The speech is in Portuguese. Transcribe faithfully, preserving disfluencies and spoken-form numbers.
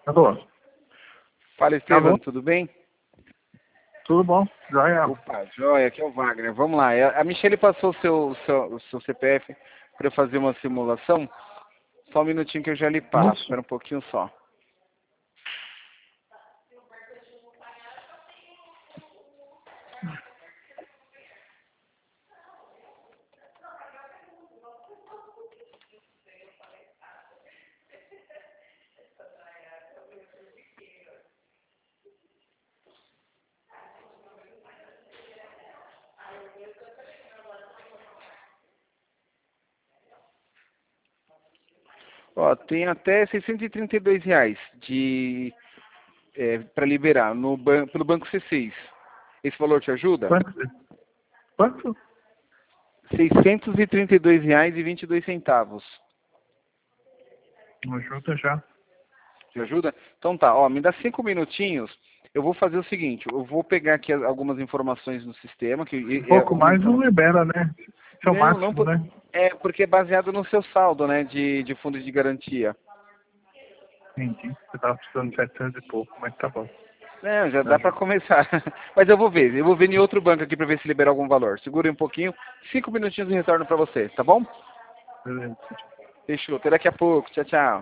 Alô? Fala, Estevam, Alô? tudo bem? Tudo bom? Joia? Opa, joia, aqui é o Wagner. Vamos lá. A Michelle passou o seu, seu, o seu C P F para eu fazer uma simulação. Só um minutinho que eu já lhe passo. Isso. Espera um pouquinho só. Ó, tem até seiscentos e trinta e dois reais de, é, para liberar no ban pelo Banco C seis. Esse valor te ajuda? Quanto? Quanto? seiscentos e trinta e dois reais e vinte e dois centavos. Ajuda já. Te ajuda? Então tá, ó, me dá cinco minutinhos. Eu vou fazer o seguinte, eu vou pegar aqui algumas informações no sistema. Que, Um é, pouco mais não libera, né? Isso é o Não, não, máximo, né? é porque é baseado no seu saldo, né, de, de fundo de garantia. Entendi. Você tava precisando de setecentos e pouco, mas tá bom. Não, já Me dá para ajuda. começar. Mas eu vou ver, eu vou ver em outro banco aqui para ver se libera algum valor. Segure um pouquinho, cinco minutinhos e retorno para você, tá bom? Beleza. Fechou, até daqui a pouco. Tchau, tchau.